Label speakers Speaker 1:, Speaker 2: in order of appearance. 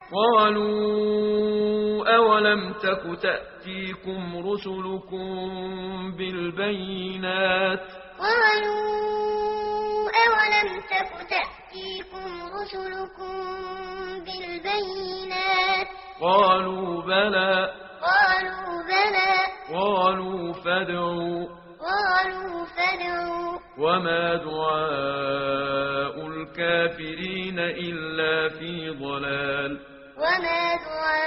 Speaker 1: قالوا أولم تك تأتيكم رسلكم بالبينات
Speaker 2: قالوا أولم تك تأتيكم رسلكم بالبينات
Speaker 1: قالوا بلى
Speaker 2: قالوا
Speaker 1: فادعوا
Speaker 2: فادعوا
Speaker 1: وما دعاء الكافرين إلا في ضلال
Speaker 2: وما دعاء